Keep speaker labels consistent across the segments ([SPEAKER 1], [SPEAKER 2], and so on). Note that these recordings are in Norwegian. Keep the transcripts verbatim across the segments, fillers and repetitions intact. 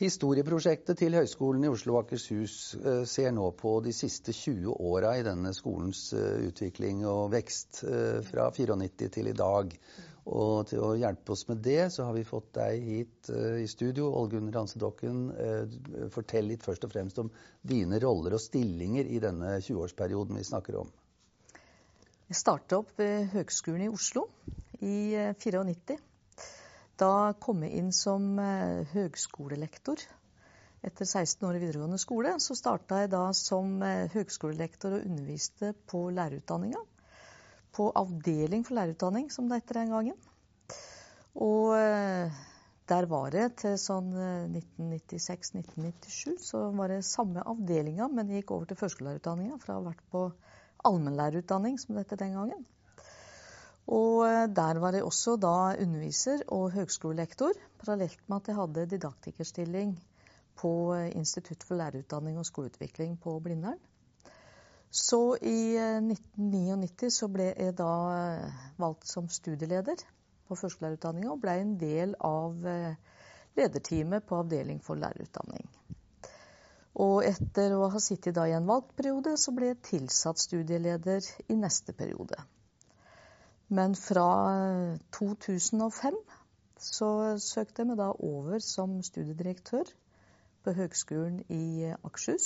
[SPEAKER 1] Historieprosjektet til Høgskolen i Oslo og Akershus ser nå på de siste tjue åra i denne skolens utvikling og vekst fra nittifire til i dag. Og til å hjelpe oss med det, så har vi fått deg hit i studio, Olgunn Ransedokken. Fortell litt først og fremst om dine roller og stillinger i denne tjueårsperioden vi snakker om.
[SPEAKER 2] Jeg startet opp ved Høgskolen i Oslo i nittifire. Da kom jeg inn som høgskolelektor. Etter seksten år i videregående skole, så startet jeg da som høgskolelektor og underviste på lærerutdanninga. På avdeling for lærerutdanning, som det heter den gangen. Og der var det til sånn nitten nittiseks nitten nittisju, så var det samme avdelinga, men jeg gikk over til førskolelærerutdanninga, for jeg har vært på allmennlærerutdanning, som det heter den gangen. Og der var jeg også da underviser og høgskolelektor, parallelt med at jeg hadde didaktikerstilling på Institutt for lærerutdanning og skoleutvikling på Blindern. Så i nitten nittini så ble jeg da valgt som studieleder på førskolelærerutdanninga og ble en del av lederteamet på avdeling for lærerutdanning. Og etter å ha sittet da i en valgt periode, så ble jeg tilsatt studieleder i neste periode. Men fra to tusen og fem så søkte jeg meg da over som studiedirektør på Høgskolen i Akershus,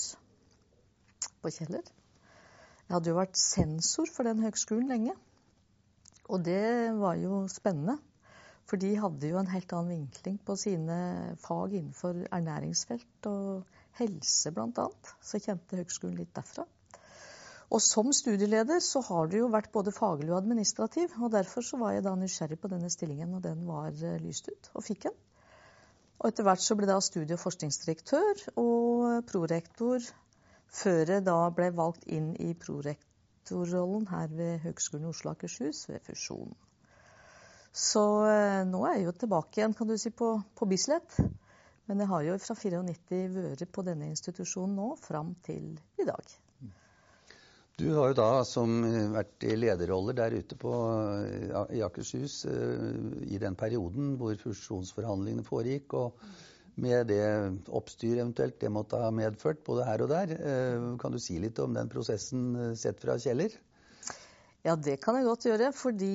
[SPEAKER 2] på Kjeller. Jeg hadde jo vært sensor for den høgskolen lenge, og det var jo spennende, for de hadde jo en helt annen vinkling på sine fag innenfor ernæringsfelt og helse blant annet, så jeg kjente høgskolen litt derfra. Og som studieleder så har det jo vært både faglig og administrativ, og derfor så var jeg da nysgjerrig på denne stillingen, og den var lyst ut, og fikk den. Og etter hvert så ble da studie- og forskningsdirektør og prorektor, før jeg da ble valgt inn i prorektorrollen her ved Høgskolen i Oslo og Akershus ved fusjon. Så eh, nå er jeg jo tilbake igjen, kan du si, på, på Bislett, men jeg har jo fra nittifire vært på denne institusjonen nå, fram til i dag.
[SPEAKER 1] Du har jo da som vært i lederroller der ute på, i Akershus i den perioden hvor fusjonsforhandlingene foregikk, og med det oppstyr eventuelt det måtte ha medført både her og der. Kan du si litt om den prosessen sett fra Kjeller?
[SPEAKER 2] Ja, det kan jeg godt gjøre, fordi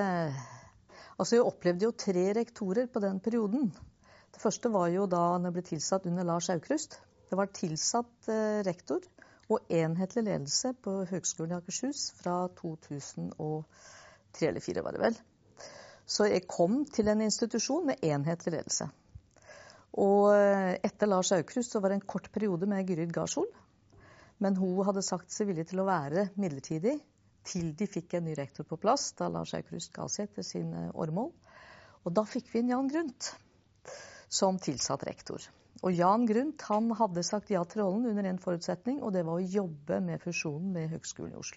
[SPEAKER 2] altså jeg opplevde jo tre rektorer på den perioden. Det første var jo da han ble tilsatt under Lars Aukrust. Det var tilsatt rektor og enhetlig ledelse på Høgskolen i Akershus fra to tusen og tre eller fire var det vel. Så jeg kom til en institusjon med enhetlig ledelse. Og etter Lars Aukrust så var det en kort periode med Gyrid Garsol, men hun hadde sagt seg villig til å være midlertidig til de fikk en ny rektor på plass, da Lars Aukrust ga seg etter sine åremål. Og da fikk vi en Jan Grundt som tilsatt rektor. Og Jan Grundt, han hadde sagt ja til rollen under en forutsetning, og det var å jobbe med fusjonen med Høgskolen i Oslo.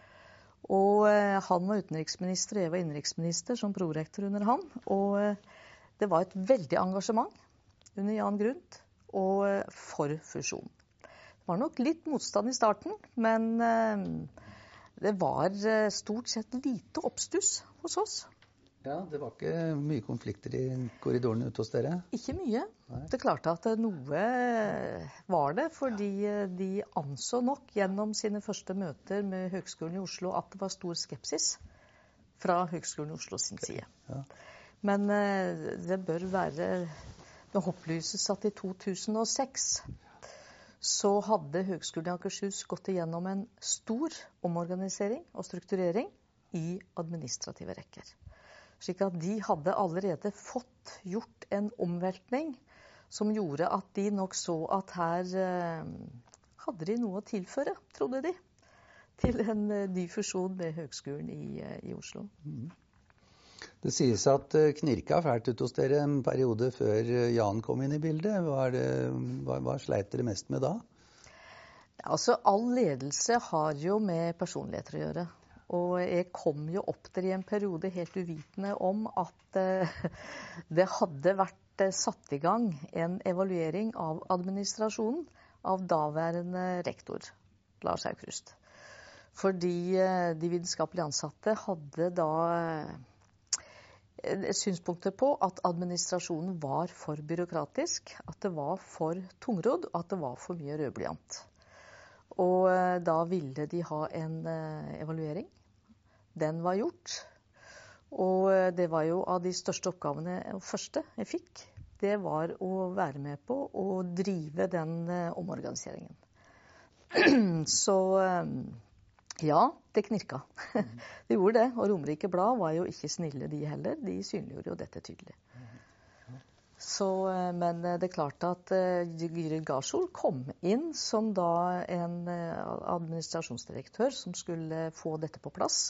[SPEAKER 2] Og eh, han var utenriksminister, og jeg var innenriksminister som prorektor under han, og eh, det var et veldig engasjement under Jan Grundt og eh, for fusjon. Det var nok litt motstand i starten, men eh, det var eh, stort sett lite oppstuss hos oss.
[SPEAKER 1] Ja, det var ikke mye konflikter i korridorene ute hos dere?
[SPEAKER 2] Ikke mye.
[SPEAKER 1] Nei.
[SPEAKER 2] Det er klart at noe var det, fordi de anså nok gjennom sine første møter med Høgskolen i Oslo at det var stor skepsis fra Høgskolen i Oslo sin side.
[SPEAKER 1] Ja.
[SPEAKER 2] Men det bør være, det opplyses at i to tusen og seks så hadde Høgskolen i Akershus gått igjennom en stor omorganisering og strukturering i administrative rekker. Slik at de hadde allerede fått gjort en omveltning som gjorde at de nok så at her eh, hadde de noe å tilføre, trodde de, til en eh, ny fusjon med Høgskolen i, eh, i Oslo.
[SPEAKER 1] Mm. Det sies at uh, knirka fælt ut hos dere en periode før Jan kom inn i bildet. Hva, er det, hva, hva sleit dere mest med da?
[SPEAKER 2] Altså, all ledelse har jo med personligheter å gjøre. Og jeg kom jo opp der i en periode helt uvitende om at eh, det hadde vært eh, satt i gang en evaluering av administrasjonen av daværende rektor, Lars Aukrust. Fordi eh, de vitenskapelige ansatte hadde da synspunkter på at administrasjonen var for byråkratisk, at det var for tungrodd, at det var for mye rødblyant. Og da ville de ha en evaluering. Den var gjort. Og det var jo av de største oppgavene og første jeg fikk, det var å være med på å drive den omorganiseringen. Så ja, det knirka. Det gjorde det, og Romerike Blad var jo ikke snille de heller. De synliggjorde jo dette tydelig. Så, men det er klart at Gyrid Garsol kom inn som da en administrasjonsdirektør som skulle få dette på plass.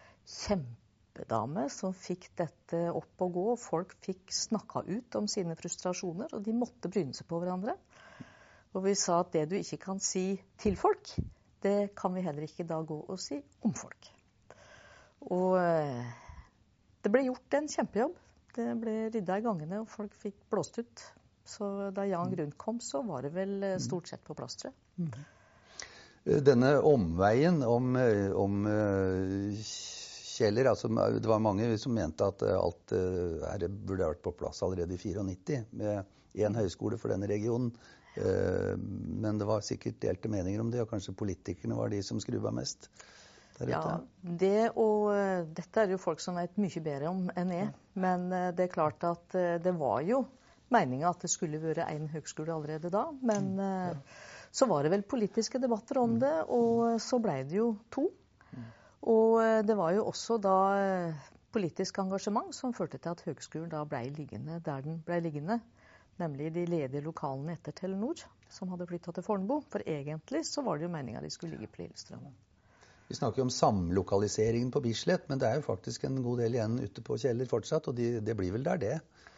[SPEAKER 2] Kjempedame som fikk dette opp og gå. Folk fikk snakket ut om sine frustrasjoner, og de måtte bryne seg på hverandre. Og vi sa at det du ikke kan si til folk, det kan vi heller ikke da gå og si om folk. Og det ble gjort en kjempejobb. Det ble ryddet i gangene, og folk fikk blåst ut. Så da Jan Grund kom, så var det vel stort sett på plass, tror jeg.
[SPEAKER 1] Mm. Denne omveien om, om Kjeller, altså det var mange som mente at alt her burde vært på plass allerede i nittiofire, med en høyskole for denne regionen. Men det var sikkert delte meninger om det, og kanskje politikerne var de som skrubba mest.
[SPEAKER 2] Ja, det og dette er jo folk som vet mye bedre om enn jeg, men det er klart at det var jo meningen at det skulle være en høgskole allerede da, men så var det vel politiske debatter om det, og så ble det jo to. Og det var jo også da politisk engasjement som førte til at høgskolen da ble liggende der den ble liggende, nemlig de ledige lokalene etter Telenor, som hadde flyttet til Fornebu. For egentlig så var det jo meningen at de skulle ligge på Lillestrøm.
[SPEAKER 1] Vi snakker om samlokaliseringen på Bislett, men det er jo faktisk en god del igjen ute på Kjeller fortsatt, og de, det blir vel der det?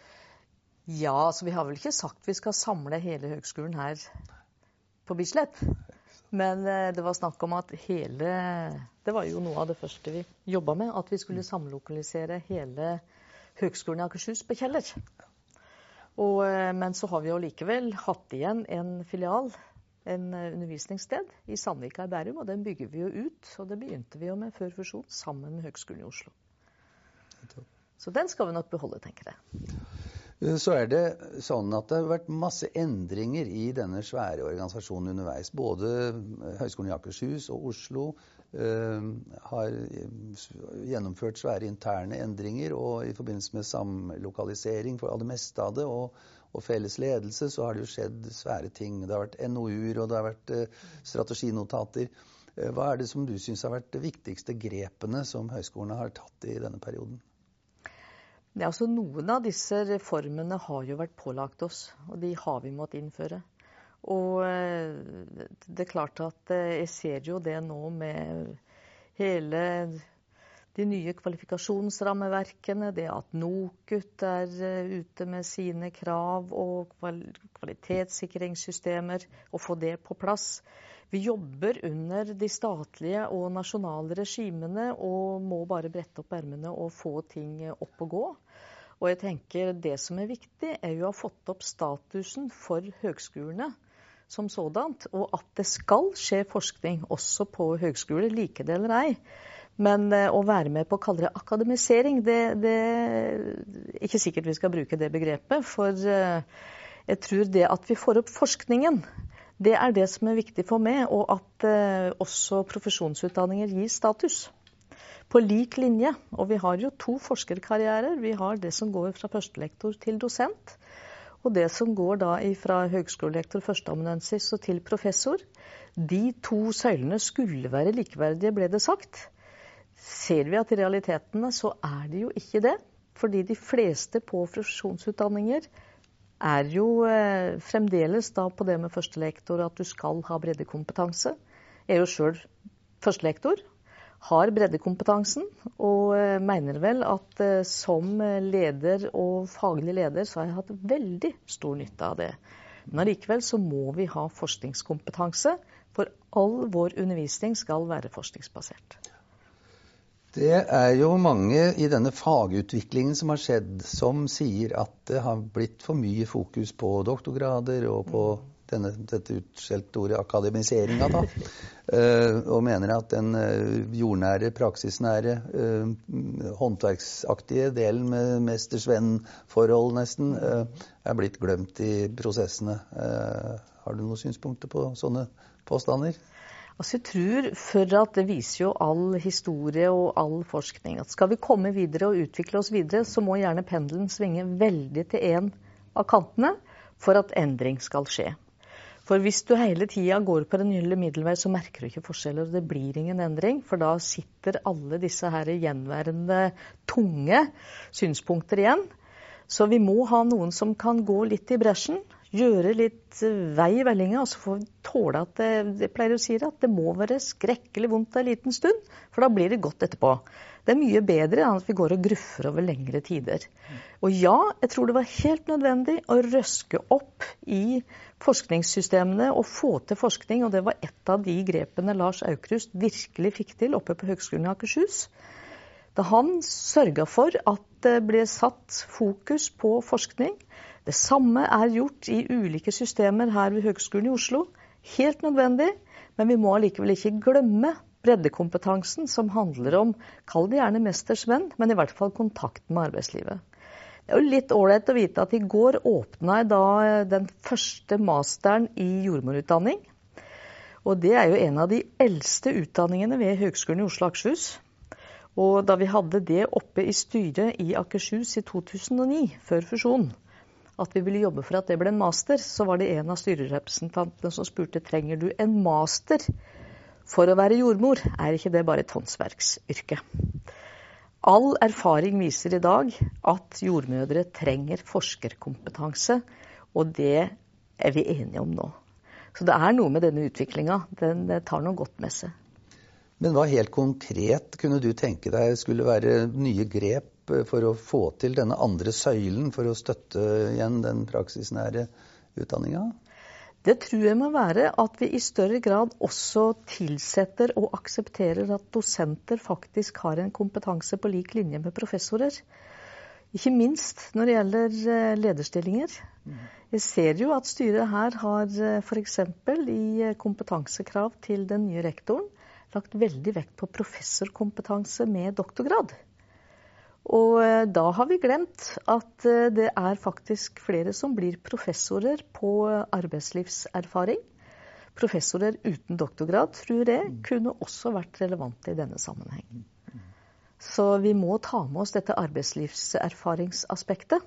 [SPEAKER 2] Ja, altså vi har vel ikke sagt vi skal samle hele høgskolen her på Bislett. Men eh, det var snakk om at hele, det var jo noe av det første vi jobbet med, at vi skulle samlokalisere hele høgskolen i Akershus på Kjeller. Og, men så har vi jo likevel hatt igjen en filial, en undervisningssted i Sandvika i Bærum, og den bygger vi jo ut, og det begynte vi jo med før fusjon sammen med Høgskolen i Oslo. Så den skal vi nok beholde, tenker jeg.
[SPEAKER 1] Så er det sånn at det har vært masse endringer i denne svære organisasjonen underveis. Både Høgskolen i Akershus og Oslo eh, har gjennomført svære interne endringer, og i forbindelse med samlokalisering for det meste av det, og, og felles ledelse, så har det jo skjedd svære ting. Det har vært N O U-er, og det har vært eh, strateginotater. Eh, hva er det som du synes har vært de viktigste grepene som høyskolene har tatt i denne perioden?
[SPEAKER 2] Ja, altså noen av disse reformene har jo vært pålagt oss, og de har vi måttet innføre. Og det er klart at jeg ser jo det nå med hele de nye kvalifikasjonsrammeverkene, det at NOKUT er ute med sine krav og kvalitetssikringssystemer, og få det på plass. Vi jobber under de statlige og nasjonale regimene og må bare brette opp ermene og få ting opp og gå. Og jeg tenker det som er viktig er jo å ha fått opp statusen for høgskolene som sådant, og at det skal skje forskning også på høgskoler, like det eller ei. Men uh, å være med på å kalle det akademisering, det, det er ikke sikkert vi skal bruke det begrepet, for uh, jeg tror det at vi får opp forskningen, det er det som er viktig for meg, og at uh, også profesjonsutdanninger gir status. På lik linje, og vi har jo to forskerkarrierer. Vi har det som går fra førstelektor til dosent, og det som går da fra høgskolelektor, førsteamanuensis og til professor. De to søylene skulle være likeverdige, ble det sagt. Ser vi at i realitetene så er det jo ikke det, fordi de fleste på profesjonsutdanninger er jo eh, fremdeles da på det med førstelektor at du skal ha breddekompetanse. Jeg er jo selv førstelektor, har breddekompetansen, og eh, mener vel at eh, som leder og faglig leder så har jeg hatt veldig stor nytte av det. Men likevel så må vi ha forskningskompetanse, for all vår undervisning skal være forskningsbasert.
[SPEAKER 1] Det er jo mange i denne fagutviklingen som har skjedd, som sier at det har blitt for mye fokus på doktorgrader og på denne, dette utskjelte ordet akademiseringa da, uh, og mener at den uh, jordnære, praksisnære, uh, håndverksaktige delen med mester-svenn-forhold nesten, uh, er blitt glemt i prosessene. Uh, har du noen synspunkter på sånne påstander?
[SPEAKER 2] Altså jeg tror, for at det viser jo all historie og all forskning, at skal vi komme videre og utvikle oss videre, så må gjerne pendelen svinge veldig til en av kantene for at endring skal skje. For hvis du hele tiden går på den gylne middelvei, så merker du ikke forskjeller, og det blir ingen endring, for da sitter alle disse her gjenværende tunge synspunkter igjen. Så vi må ha noen som kan gå litt i bresjen, gjøre litt vei i vellinga, og så får vi tåle at det, jeg pleier å si det, at det må være skrekkelig vondt en liten stund, for da blir det godt etterpå. Det er mye bedre enn at vi går og gruffer over lengre tider. Og ja, jeg tror det var helt nødvendig å røske opp i forskningssystemene og få til forskning, og det var et av de grepene Lars Aukrust virkelig fikk til oppe på Høgskolen i Akershus. Da han sørget for at det ble satt fokus på forskning. Det samme er gjort i ulike systemer her ved Høgskolen i Oslo. Helt nødvendig, men vi må allikevel ikke glemme breddekompetansen som handler om, kall det gjerne mestersvenn, men i hvert fall kontakten med arbeidslivet. Det er jo litt ålreit å vite at i går åpnet jeg da den første masteren i jordmorutdanning. Og det er jo en av de eldste utdanningene ved Høgskolen i Oslo og Akershus. Og da vi hadde det oppe i styret i Akershus i to tusen og ni, før fusjonen, at vi ville jobbe for at det ble en master, så var det en av styrerepresentantene som spurte, trenger du en master for å være jordmor? Er ikke det bare et håndverksyrke? All erfaring viser i dag at jordmødre trenger forskerkompetanse, og det er vi enige om nå. Så det er noe med denne utviklingen, den tar noe godt med seg.
[SPEAKER 1] Men hva helt konkret kunne du tenke deg skulle være nye grep for å få til denne andre søylen, for å støtte igjen den praksisnære utdanningen?
[SPEAKER 2] Det tror jeg må være at vi i større grad også tilsetter og aksepterer at dosenter faktisk har en kompetanse på lik linje med professorer. Ikke minst når det gjelder lederstillinger. Jeg ser jo at styret her har for eksempel i kompetansekrav til den nye rektoren lagt veldig vekt på professorkompetanse med doktorgrad. Og da har vi glemt at det er faktisk flere som blir professorer på arbeidslivserfaring. Professorer uten doktorgrad, tror jeg, kunne også vært relevante i denne sammenhengen. Så vi må ta med oss dette arbeidslivserfaringsaspektet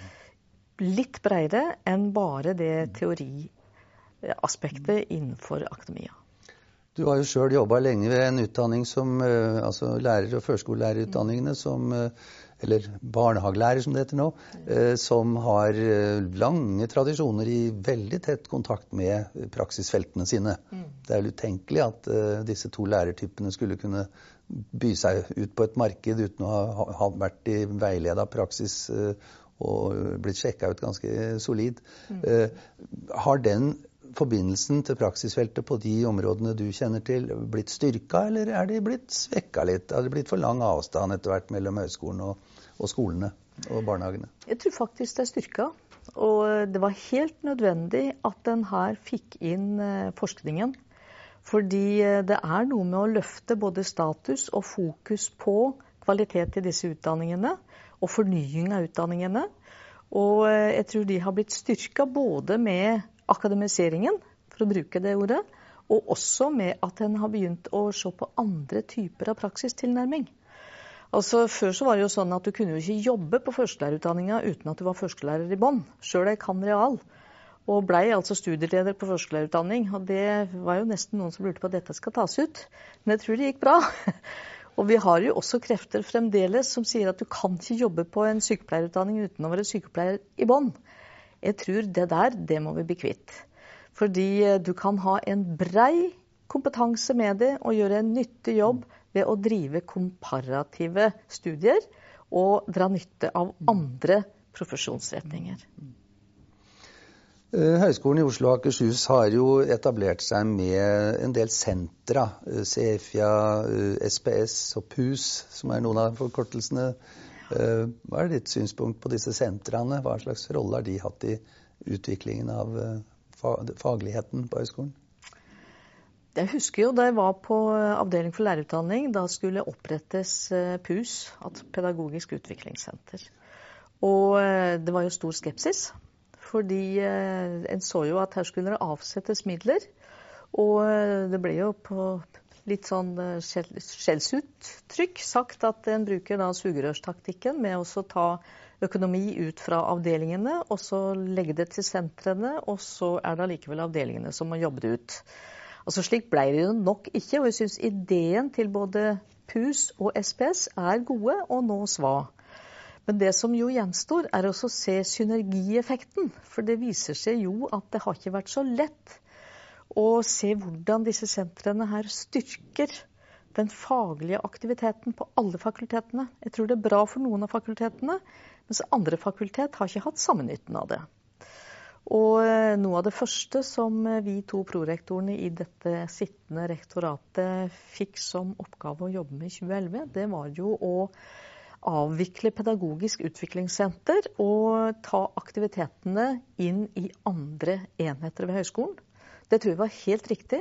[SPEAKER 2] litt bredere enn bare det teoriaspektet innenfor akademia.
[SPEAKER 1] Du har jo selv jobbet lenge ved en utdanning som, altså lærer- og førskolelærerutdanningene, som, eller barnehagelærer som det heter nå, som har lange tradisjoner i veldig tett kontakt med praksisfeltene sine. Mm. Det er jo utenkelig at disse to lærertypene skulle kunne by seg ut på et marked uten å ha, ha vært i veiledet praksis og blitt sjekket ut ganske solid. Mm. Har den forbindelsen til praksisfeltet på de områdene du kjenner til blitt styrket, eller er de blitt svekket litt? Har det blitt for lang avstand etter hvert mellom høyskolen og, og skolene og barnehagene?
[SPEAKER 2] Jeg tror faktisk det er styrket, og det var helt nødvendig at den her fikk inn forskningen. Fordi det er noe med å løfte både status og fokus på kvalitet i disse utdanningene, og fornying av utdanningene. Og jeg tror de har blitt styrket både med akademiseringen, for å bruke det ordet, og også med at en har begynt å se på andre typer av praksistilnærming. Altså, før så var det jo sånn at du kunne jo ikke jobbe på førskolærerutdanningen uten at du var førskolærer i bånn. Selv jeg kan real, og ble altså studieleder på førskolærerutdanning, og det var jo nesten noen som lurte på at dette skal tas ut. Men jeg tror det gikk bra. Og vi har jo også krefter fremdeles som sier at du kan ikke jobbe på en sykepleierutdanning uten å være sykepleier i bånn. Jeg tror det der, det må vi bli kvitt. Fordi du kan ha en brei kompetanse med det og gjøre en nyttig jobb ved å drive komparative studier og dra nytte av andre profesjonsretninger.
[SPEAKER 1] Høgskolen i Oslo og Akershus har jo etablert seg med en del sentra, CEFIA, S P S og PUS, som er noen av forkortelsene. Hva er ditt synspunkt på disse sentrene? Hva slags rolle har de hatt i utviklingen av fagligheten på høyskolen?
[SPEAKER 2] Jeg husker jo da jeg var på avdeling for lærerutdanning, da skulle opprettes P U S, altså Pedagogisk Utviklingssenter. Og det var jo stor skepsis, fordi en så jo at her skulle det avsettes midler, og det ble jo på litt sånn skjellsuttrykk sagt at en bruker da sugerørstaktikken med å ta økonomi ut fra avdelingene, og så legge det til sentrene, og så er det allikevel avdelingene som må jobbe det ut. Altså slik ble det jo nok ikke, og jeg synes ideen til både P U S og S P S er gode og nå sva. Men det som jo gjenstår er også å se synergieffekten, for det viser seg jo at det har ikke vært så lett å se hvordan disse sentrene her styrker den faglige aktiviteten på alle fakultetene. Jeg tror det er bra for noen av fakultetene, mens andre fakultet har ikke hatt samme nytten av det. Og noe av det første som vi to prorektorene i dette sittende rektoratet fikk som oppgave å jobbe med i tjue elleve, det var jo å avvikle Pedagogisk Utviklingssenter og ta aktivitetene inn i andre enheter ved høyskolen. Det tror jeg var helt riktig.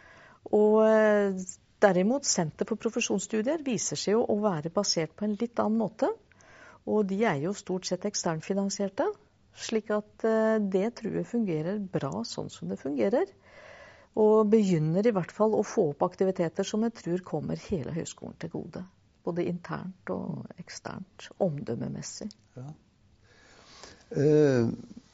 [SPEAKER 2] Og derimot, Senter for profesjonsstudier viser seg jo å være basert på en litt annen måte. Og de er jo stort sett eksternfinansierte, slik at det tror jeg fungerer bra sånn som det fungerer. Og begynner i hvert fall å få opp aktiviteter som jeg tror kommer hele høyskolen til gode. Både internt og eksternt, omdømmemessig.
[SPEAKER 1] Ja. Uh...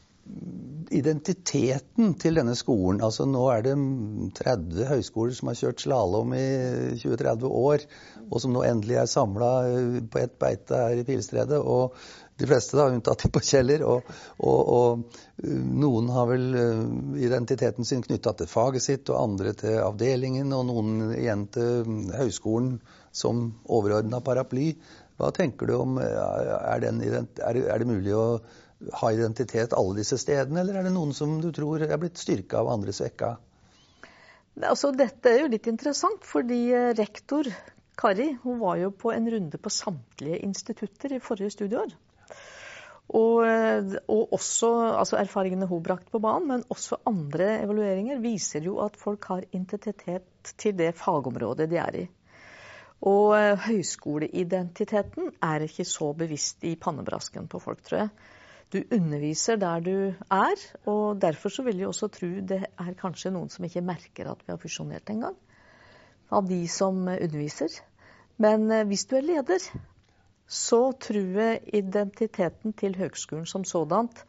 [SPEAKER 1] Identiteten til denne skolen, altså nå er det tretti høyskoler som har kjørt slalom i tjue til tretti år, og som nå endelig er samlet på et beite her i Pilestredet, og de fleste da unntatt på Kjeller, og, og, og noen har vel identiteten sin knyttet til faget sitt, og andre til avdelingen, og noen igjen til høyskolen som overordnet paraply. Hva tenker du om, er, den, er, det, er det mulig å ha identitet alle disse stedene, eller er det noen som du tror er blitt styrket av andre svekket?
[SPEAKER 2] Altså, dette er jo litt interessant, fordi rektor Kari, hun var jo på en runde på samtlige institutter i forrige studieår. Og, og også, altså erfaringene hun brakt på banen, men også andre evalueringer viser jo at folk har identitet til det fagområdet de er i. Og høyskoleidentiteten er ikke så bevisst i pannebrasken på folk, tror jeg. Du underviser der du er, og derfor så vil jeg også tro det er kanskje noen som ikke merker at vi har fusjonert en gang, av de som underviser. Men hvis du er leder, så tror jeg identiteten til høgskolen som sådant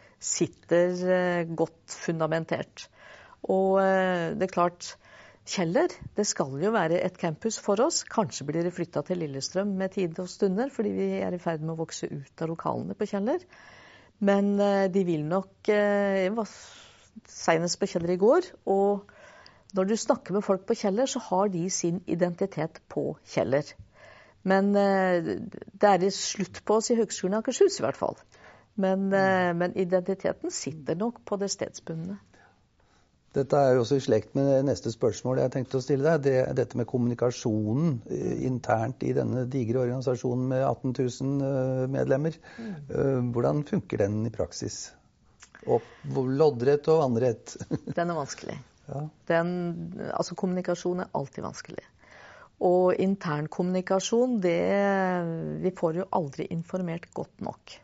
[SPEAKER 2] sitter godt fundamentert. Og det er klart, Kjeller, det skal jo være et campus for oss. Kanskje blir det flyttet til Lillestrøm med tid og stunder, fordi vi er i ferd med å vokse ut av lokalene på Kjeller. Men de vil nok, jeg var senest på Kjeller i går, og når du snakker med folk på Kjeller, så har de sin identitet på Kjeller. Men det er det slutt på oss i Høgskolen i Akershus i hvert fall. Men, men identiteten sitter nok på det stedsbundne.
[SPEAKER 1] Dette er jo også i slekt med neste spørsmål jeg tenkte å stille deg. Det, dette med kommunikasjonen internt i denne digre organisasjonen med atten tusen medlemmer. Hvordan funker den i praksis? Og loddrett og vannrett?
[SPEAKER 2] Den er vanskelig.
[SPEAKER 1] Ja.
[SPEAKER 2] Den, altså kommunikasjon er alltid vanskelig. Og intern kommunikasjon, det, vi får jo aldri informert godt nok.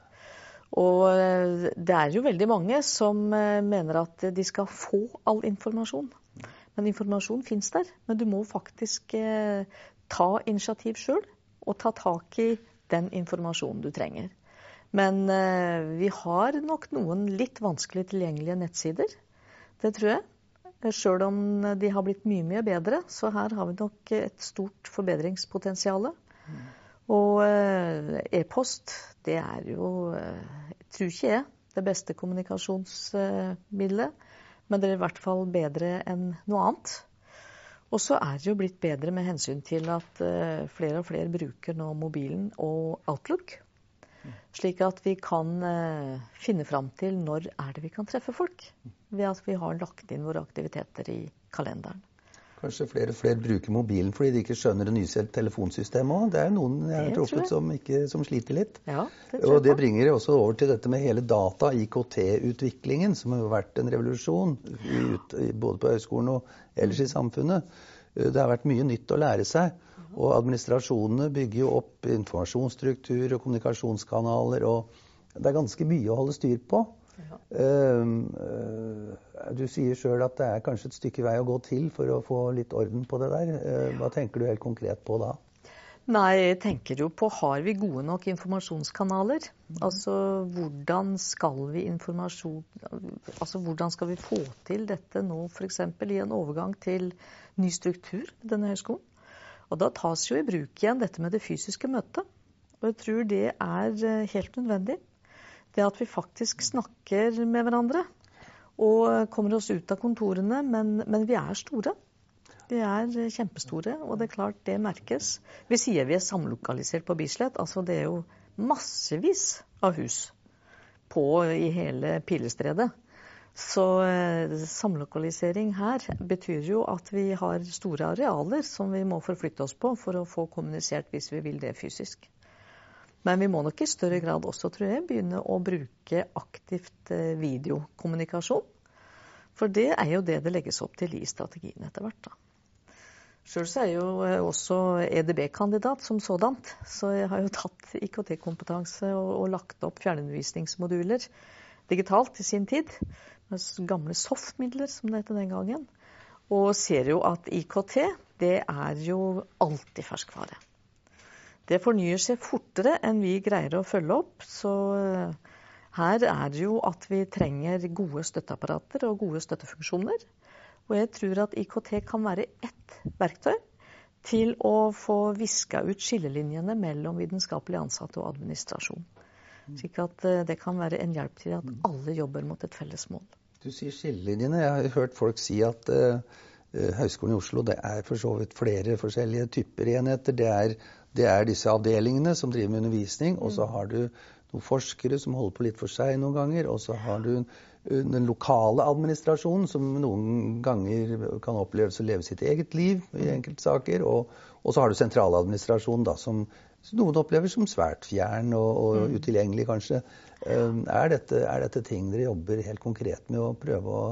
[SPEAKER 2] Og det er jo veldig mange som mener at de skal få all informasjon. Men informasjon finnes der. Men du må faktisk ta initiativ selv og ta tak i den informasjonen du trenger. Men vi har nok noen litt vanskelig tilgjengelige nettsider. Det tror jeg. Selv om de har blitt mye, mye bedre, så her har vi nok et stort forbedringspotensiale. Og e-post, det er jo, jeg tror ikke jeg, det beste kommunikasjonsmiddelet, men det er i hvert fall bedre enn noe annet. Og så er det jo blitt bedre med hensyn til at flere og flere bruker nå mobilen og Outlook, slik at vi kan finne fram til når er det vi kan treffe folk, ved at vi har lagt inn våre aktiviteter i kalenderen.
[SPEAKER 1] Kanskje flere og flere bruker mobilen fordi de ikke skjønner det nye telefonsystemet også. Det er noen jeg har truffet som, ikke, som sliter litt.
[SPEAKER 2] Ja, det tror jeg.
[SPEAKER 1] Og det bringer også over til dette med hele data, I K T-utviklingen, som har vært en revolusjon ut, både på høyskolen og ellers i samfunnet. Det har vært mye nytt å lære seg. Og administrasjonene bygger jo opp informasjonsstruktur og kommunikasjonskanaler, og det er ganske mye å holde styr på. Ja. Uh, uh, du sier selv at det er kanskje et stykke vei å gå til for å få litt orden på det der. Uh, hva tenker du helt konkret på da?
[SPEAKER 2] Nei, jeg tenker jo på, har vi gode nok informasjonskanaler? Mm. Altså, hvordan skal vi informasjon, altså, hvordan skal vi få til dette nå, for eksempel i en overgang til ny struktur i denne høyskolen? Og da tas jo i bruk igjen dette med det fysiske møtet. Og jeg tror det er helt nødvendig. Det at vi faktisk snakker med hverandre og kommer oss ut av kontorene, men, men vi er store. Vi er kjempestore, og det er klart det merkes. Vi sier vi er samlokalisert på Bislett, altså det er jo massevis av hus på i hele Pilestredet. Så eh, samlokalisering her betyr jo at vi har store arealer som vi må forflytte oss på for å få kommunisert hvis vi vil det fysisk. Men vi må nok i større grad også, tror jeg, begynne å bruke aktivt eh, videokommunikasjon. For det er jo det det legges opp til i strategien etter hvert da. Selv så er jeg jo også E D B-kandidat som sådant, så jeg har jo tatt I K T-kompetanse og, og lagt opp fjernundervisningsmoduler digitalt i sin tid, med gamle softmidler som det heter den gangen, og ser jo at I K T, det er jo alltid ferskvare. Det fornyer seg fortere enn vi greier å følge opp, så her er det jo at vi trenger gode støtteapparater og gode støttefunksjoner, og jeg tror at I K T kan være ett verktøy til å få viska ut skillelinjene mellom vitenskapelig ansatte og administrasjon. Slik at det kan være en hjelp til at alle jobber mot et felles mål.
[SPEAKER 1] Du sier skillelinjene. Jeg har hørt folk si at uh, Høgskolen i Oslo, det er for så vidt flere forskjellige typer enheter. Det er, det er disse avdelingene som driver med undervisning, og så har du noen forskere som holder på litt for seg noen ganger, og så har du den lokale administrasjonen som noen ganger kan oppleves å leve sitt eget liv i enkelte saker, og, og så har du sentraladministrasjonen da, som noen opplever som svært fjern og, og mm. utilgjengelig kanskje. Um, er, dette, er dette ting dere jobber helt konkret med å prøve å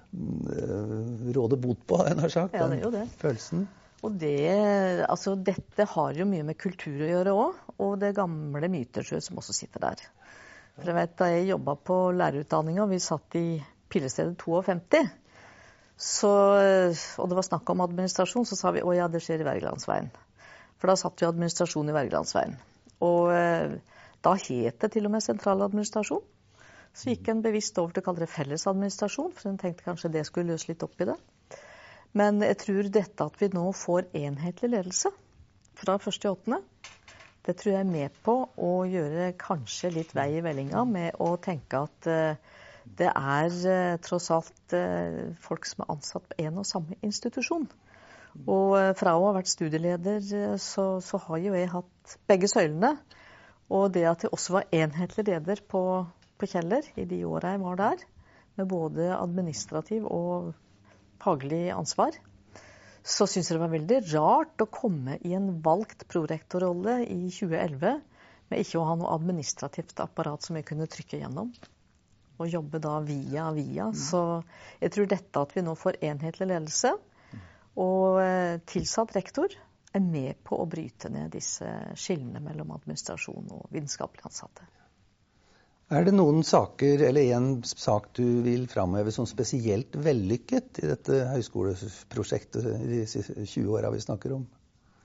[SPEAKER 1] uh, råde bot på, en har sagt?
[SPEAKER 2] Ja, det er jo det.
[SPEAKER 1] Følelsen?
[SPEAKER 2] Og det, altså, dette har jo mye med kultur å gjøre også, og det gamle myter som også sitter der. For jeg vet, da jeg jobbet på lærerutdanningen, vi satt i Pilestredet femtito, så, og det var snakk om administrasjon, så sa vi, å ja, det skjer i Wergelandsveien. For da satt vi administrasjon i Wergelandsveien. Og eh, da het det til og med sentraladministrasjon. Så gikk en bevisst over til å kalle det fellesadministrasjon, for en tenkte kanskje det skulle løse litt opp i det. Men jeg tror dette at vi nå får enhetlig ledelse fra første til åttende, det tror jeg er med på å gjøre kanskje litt vei i vellinga med å tenke at eh, det er eh, tross alt eh, folk som er ansatt på en og samme institusjon. Og fra å ha vært studieleder så, så har jo jeg hatt begge søylene. Og det at jeg også var enhetlig leder på, på Kjeller i de årene jeg var der, med både administrativ og faglig ansvar, så synes jeg det var veldig rart å komme i en valgt prorektorrolle i tjue elleve med ikke å ha noe administrativt apparat som jeg kunne trykke gjennom. Og jobbe da via via. Så jeg tror dette at vi nå får enhetlig ledelse, og tilsatt rektor er med på å bryte ned disse skillene mellom administrasjon og vitenskapelig ansatte.
[SPEAKER 1] Er det noen saker, eller en sak du vil framheve som spesielt vellykket i dette høyskoleprosjektet i de tjue årene vi snakker om?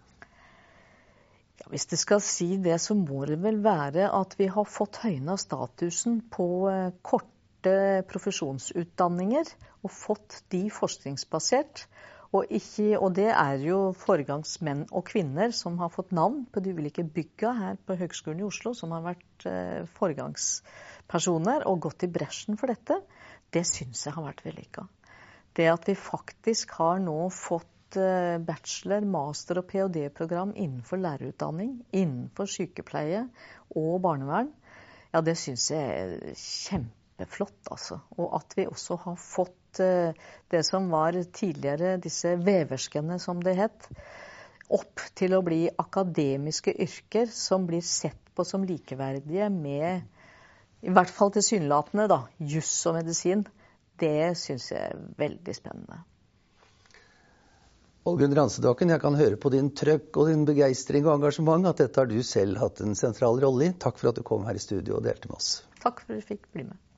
[SPEAKER 2] Ja, hvis det skal si det, så må det vel være at vi har fått høynet statusen på korte profesjonsutdanninger og fått de forskningsbasert. Og, ikke, og det er jo foregangsmenn og kvinner som har fått navn på de ulike bygga her på Høgskolen i Oslo, som har vært eh, foregangspersoner og gått i bresjen for dette. Det synes jeg har vært vellykket. Det at vi faktisk har nå fått eh, bachelor, master og P H D-program innenfor lærerutdanning, innenfor sykepleie og barnevern, ja, det synes jeg er kjempe kjempeflott, altså. Og at vi også har fått uh, det som var tidligere disse veverskene, som det het, opp til å bli akademiske yrker som blir sett på som likeverdige med, i hvert fall tilsynelatende, da, juss og medisin. Det synes jeg er veldig spennende.
[SPEAKER 1] Ålgund Ransedaken, jeg kan høre på din trøkk og din begeistring og engasjement at dette har du selv hatt en sentral rolle i. Takk for at du kom her i studio og delte med oss.
[SPEAKER 2] Takk for at du fikk bli med.